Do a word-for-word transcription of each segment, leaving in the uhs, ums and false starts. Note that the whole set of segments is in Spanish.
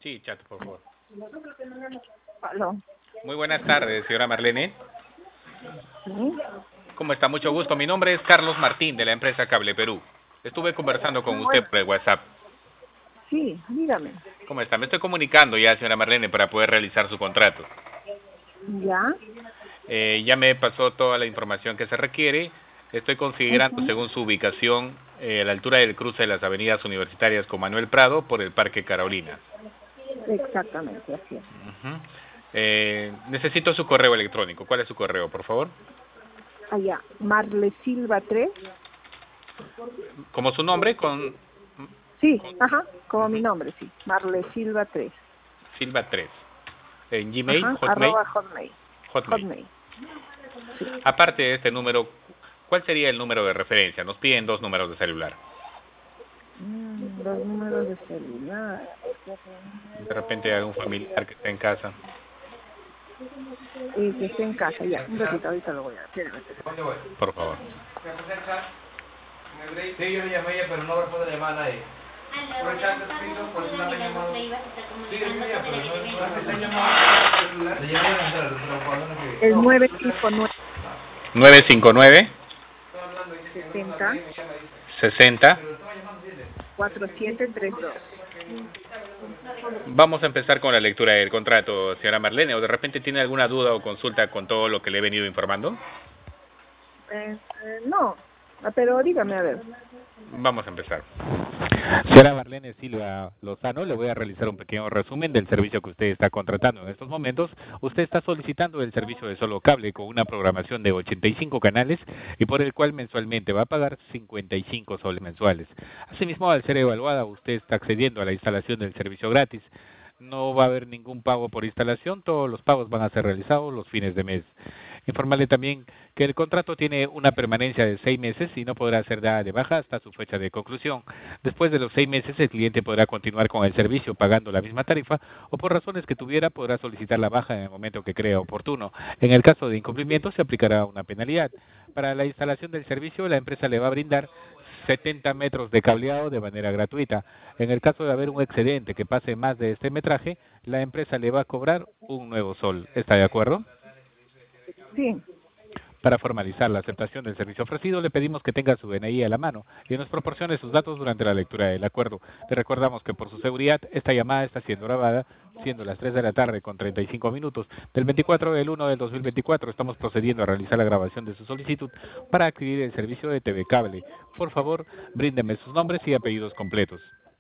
Sí, chat, por favor. Aló. Muy buenas tardes, señora Marlene. ¿Sí? ¿Cómo está? Mucho gusto. Mi nombre es Carlos Martín, de la empresa Cable Perú. Estuve conversando con usted por el WhatsApp. Sí, dígame. ¿Cómo está? Me estoy comunicando ya, señora Marlene, para poder realizar su contrato. ¿Ya? Eh, ya me pasó toda la información que se requiere. Estoy considerando, Ujú. según su ubicación, eh, la altura del cruce de las avenidas universitarias con Manuel Prado por el Parque Carolina. Exactamente, así es. Uh-huh. eh, necesito su correo electrónico. ¿Cuál es su correo, por favor? Allá, Marle Silva tres. Como su nombre, con, Sí, con ajá, como mi uh-huh. nombre, sí. Marle Silva tres. Silva tres. En Gmail, Ajá, Hotmail, arroba Hotmail. Hotmail. Hotmail. Sí. Aparte de este número, ¿cuál sería el número de referencia? Nos piden dos números de celular. Mm, los números de celular. De repente algún familiar que esté en casa. Y que esté en casa, ya. Un ratito, ahorita lo voy a hacer. Por favor. Sí, yo le llamé a ella, pero no responde la llamada a nadie. Por el chat escrito, por si no me llamado. Sí, yo le llamé, pero no me llamado. Le llamé a entrar, pero cuando no que... El nueve cinco nueve, nueve cinco nueve, sesenta, sesenta. cuatro siete tres dos. Vamos a empezar con la lectura del contrato, señora Marlene. ¿O de repente tiene alguna duda o consulta con todo lo que le he venido informando? Eh, eh, no, ah, pero dígame, a ver. Vamos a empezar. Señora Marlene Silva Lozano, le voy a realizar un pequeño resumen del servicio que usted está contratando. En estos momentos, usted está solicitando el servicio de solo cable con una programación de ochenta y cinco canales y por el cual mensualmente va a pagar cincuenta y cinco soles mensuales. Asimismo, al ser evaluada, usted está accediendo a la instalación del servicio gratis. No va a haber ningún pago por instalación, todos los pagos van a ser realizados los fines de mes. Informarle también que el contrato tiene una permanencia de seis meses y no podrá ser dada de baja hasta su fecha de conclusión. Después de los seis meses, el cliente podrá continuar con el servicio pagando la misma tarifa o por razones que tuviera podrá solicitar la baja en el momento que crea oportuno. En el caso de incumplimiento, se aplicará una penalidad. Para la instalación del servicio, la empresa le va a brindar setenta metros de cableado de manera gratuita. En el caso de haber un excedente que pase más de este metraje, la empresa le va a cobrar un nuevo sol. ¿Está de acuerdo? Sí, Para formalizar la aceptación del servicio ofrecido, le pedimos que tenga su D N I a la mano y nos proporcione sus datos durante la lectura del acuerdo. Le recordamos que por su seguridad, esta llamada está siendo grabada, siendo las tres de la tarde con treinta y cinco minutos del veinticuatro del uno del dos mil veinticuatro. Estamos procediendo a realizar la grabación de su solicitud para adquirir el servicio de T V Cable. Por favor, bríndeme sus nombres y apellidos completos.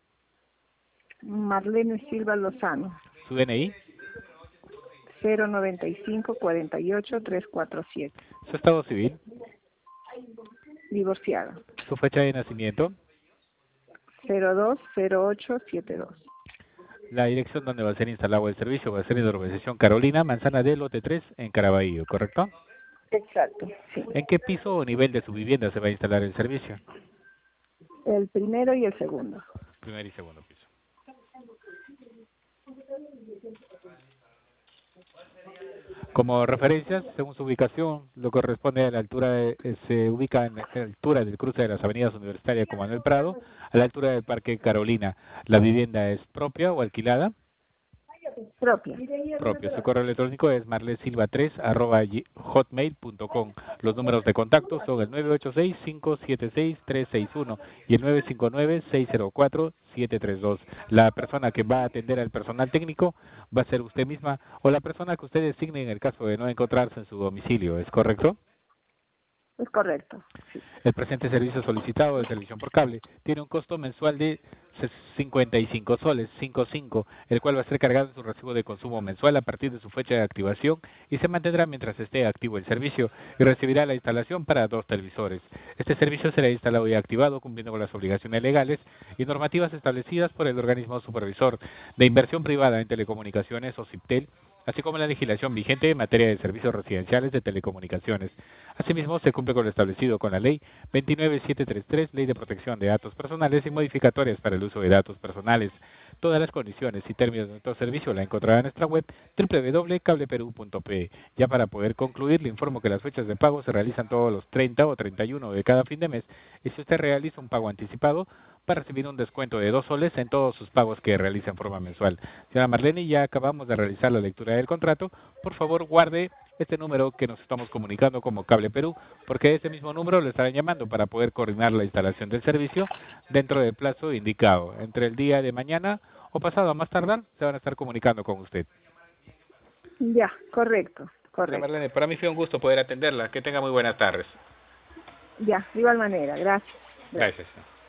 Marlene Silva Lozano. Su D N I, cero noventa y cinco cuarenta y ocho tres cuatro siete. su estado civil, Divorciada. su fecha de nacimiento, cero dos cero ocho siete dos. la dirección donde va a ser instalado el servicio va a ser en la urbanización Carolina, Manzana de Lote tres, en Caraballo, ¿correcto? Exacto, sí. ¿En qué piso o nivel de su vivienda se va a instalar el servicio? El primero y el segundo. Primer y segundo piso. Como referencias, según su ubicación, lo corresponde a la altura, de, eh, se ubica en la altura del cruce de las avenidas universitarias con Manuel Prado, a la altura del Parque Carolina. ¿La vivienda es propia o alquilada? Propia. Propio. Su correo electrónico es marlesilva tres arroba hotmail punto com. Los números de contacto son el nueve ocho seis, cinco siete seis, tres seis uno y el nueve cinco nueve, seis cero cuatro, siete tres dos. La persona que va a atender al personal técnico va a ser usted misma o la persona que usted designe en el caso de no encontrarse en su domicilio. ¿Es correcto? Es correcto. Sí. El presente servicio solicitado de televisión por cable tiene un costo mensual de cincuenta y cinco soles, cincuenta y cinco, el cual va a ser cargado en su recibo de consumo mensual a partir de su fecha de activación y se mantendrá mientras esté activo el servicio y recibirá la instalación para dos televisores. Este servicio será instalado y activado cumpliendo con las obligaciones legales y normativas establecidas por el organismo supervisor de inversión privada en telecomunicaciones o CIPTEL, así como la legislación vigente en materia de servicios residenciales de telecomunicaciones. Asimismo, se cumple con lo establecido con la Ley veintinueve mil setecientos treinta y tres, Ley de Protección de Datos Personales y modificatorias para el uso de datos personales. Todas las condiciones y términos de nuestro servicio la encontrará en nuestra web doble u doble u doble u punto cable perú punto pe. Ya para poder concluir, le informo que las fechas de pago se realizan todos los treinta o treinta y uno de cada fin de mes y si usted realiza un pago anticipado, para recibir un descuento de dos soles en todos sus pagos que realice en forma mensual. Señora Marlene, ya acabamos de realizar la lectura del contrato. Por favor, guarde este número que nos estamos comunicando como Cable Perú, porque ese mismo número le estarán llamando para poder coordinar la instalación del servicio dentro del plazo indicado. Entre el día de mañana o pasado a más tardar, se van a estar comunicando con usted. Ya, correcto, correcto. Señora Marlene, para mí fue un gusto poder atenderla. Que tenga muy buenas tardes. Ya, de igual manera, gracias. Gracias. Gracias.